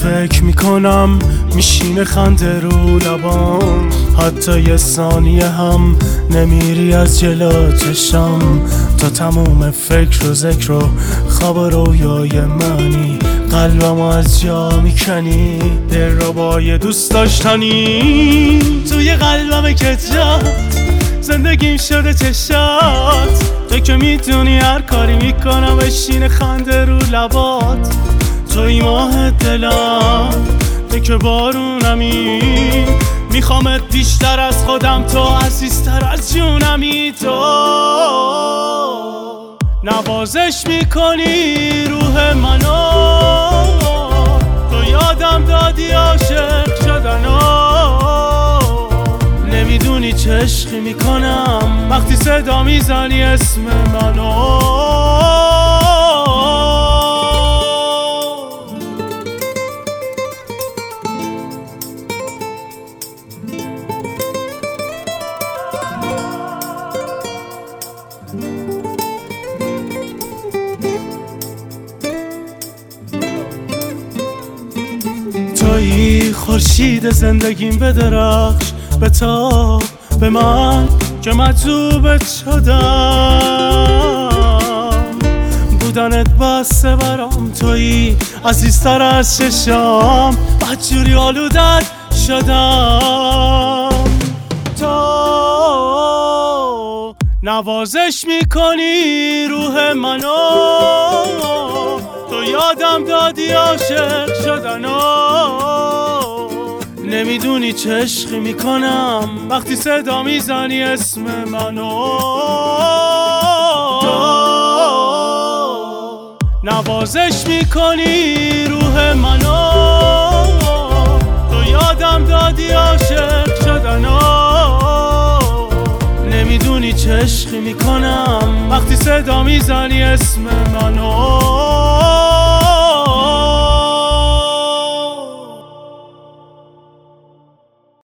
فکر میکنم میشینه خنده رو لبام، حتی یه ثانیه هم نمیری از جلو چشم. تا تموم فکر و ذکر و خواب و رویای منی، قلبم از جا میکنی دل رو با یه دوست داشتنی. توی قلبم که جات زندگیم شده چشات، تو که میتونی هر کاری میکنم بشینه خنده رو لبات. توی ماه دلم، تو که بارونمی، میخوامت بیشتر از خودم، تو عزیزتر از جونمی. تو نوازش میکنی روح منو، تو یادم دادی عاشق شدنو. نمیدونی چه عشقی میکنم وقتی صدا میزنی اسم منو. تویی خورشید زندگیم، بدرخش بتاب به من که مجذوبت شدم. بودنت بسته برام، تویی عزیزتر از چشام، بدجوری آلودت شدم. تو نوازش میکنی روح منو، تو یادم دادی عاشق شدنو. نمیدونی چه عشقی میکنم وقتی صدا میزنی اسم منو. تو نوازش میکنی روح منو، تو یادم دادی عاشق شدنو. نمیدونی چه عشقی میکنم وقتی صدا میزنی اسم منو.